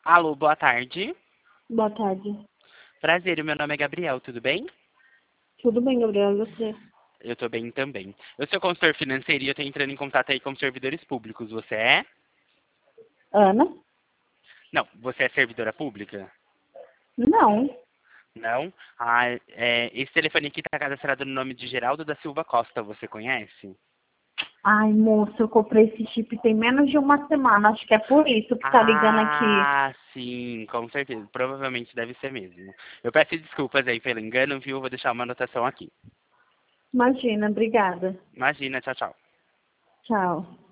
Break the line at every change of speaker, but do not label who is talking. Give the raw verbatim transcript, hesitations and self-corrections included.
Alô, boa tarde.
Boa tarde.
Prazer, o meu nome é Gabriel, tudo bem?
Tudo bem, Gabriel? E você?
Eu tô bem também. Eu sou consultor financeiro e eu tô entrando em contato aí com servidores públicos. Você é?
Ana?
Não, você é servidora pública?
Não.
Não? Ah, é, esse telefone aqui tá cadastrado no nome de Geraldo da Silva Costa, você conhece?
Ai, moço, eu comprei esse chip tem menos de uma semana. Acho que é por isso que tá ligando aqui.
Ah, sim, com certeza. Provavelmente deve ser mesmo. Eu peço desculpas aí pelo engano, viu? Vou deixar uma anotação aqui.
Imagina, obrigada.
Imagina, tchau, tchau.
Tchau.